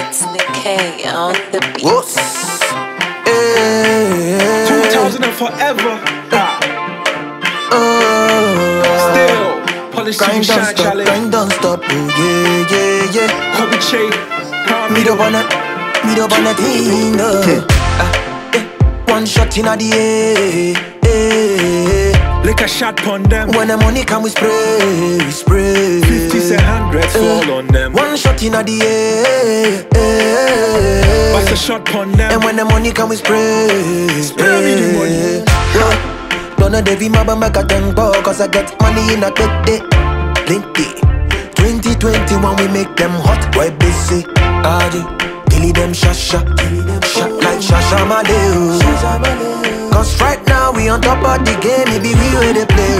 It's the K on the beat. Whoops. 2000 and forever. Still, polish TV shine challenge. Grind don't stop, oh yeah. Hobby Che, Me don't wanna clean up. One shot in the air. Lick a shot on them. When the money come, we spray. 50s and 100s fall on them. One shot in the air. Bust a shot on them. And when the money come, we spray. Spray me the money. Don't know Devi Maba make a tempo, cause I get money in a day. Plenty. 2021 we make them hot, boy busy. Adi, killing them shasha like Shasha Maleo. Cause right now we on top of the game, maybe we where they play.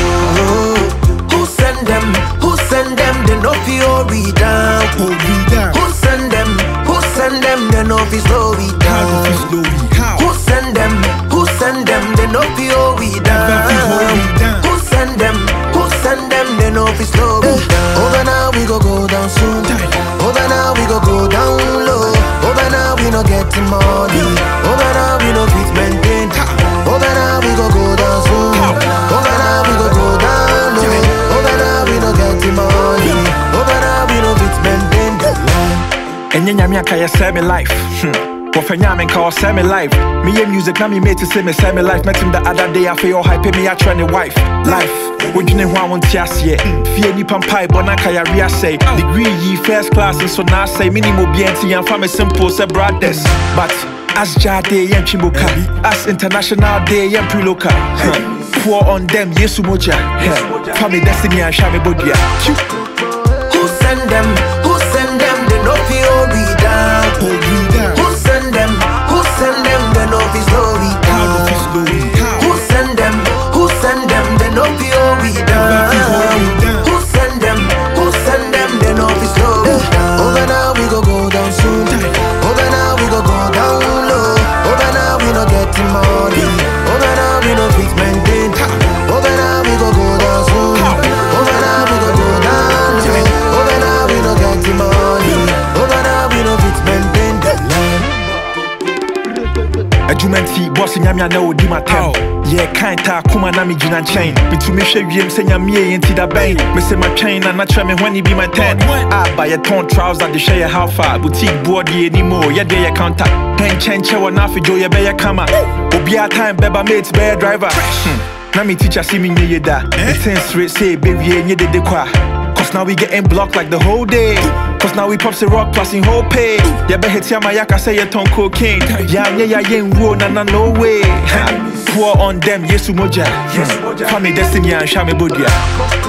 Who send them? They know fi hold we down. Who send them? They know fi slow we down. Who send them? They know fi hold we down. Who send them? They know fi slow we down. Over now we go down soon. Over now we go down low. Over now we no get money. Over now we no fit maintain. Over now we go down soon. Over now we go down low. Over now we no get money. Over now we no fit maintain the line. And then you can't say me life. What for me call say me life. Me hear music now me made to say me life. Met him the other day I feel hype me I try the wife. Life. What you know who I want to see? Fear ni pampai bona kaya ria say. Degree ye first class and so now say minimum BNT and family simple say brothers. But as Jade yen Chibuka, as international day yen pre-local. Pour on them yesu moja. Family destiny and shame bodia. Who send them? They know fi hold we down. Who send them? They know fi slow we down. Who send them? They know fi hold we down. Who send them? They know fi slow we down. Over now we go down soon. Over now we go down low. Over now we no get money. Over now we no fit maintain. Over now we go down soon. Over now we go down low. Over now we no get money. Over now we no fit maintain the line. Adjumenti boss nyamia na odi matem. Yeah, kind ta kuma na mi gina chain. Bitumi hwe wiem se nyamie enti da bang. Me se my chain na tra me when he be my 10. I buy a ton trouser de share how far. Boutique board ye anymore. Yeah, dey counter. Ten chenche wa na fi jo ye be ya kama. Obi a time beba mates be driver. Na me teacher see me nye da. Ten straight say baby nye de kwa. Cause now we getting blocked like the whole day. Cause now we pops the rock plus in whole pay. Yeah, be hit ya my yaka say you ton cocaine. Yeah, yen wo na no way. Pour on them, yesu moja. Family destiny and shame bodia.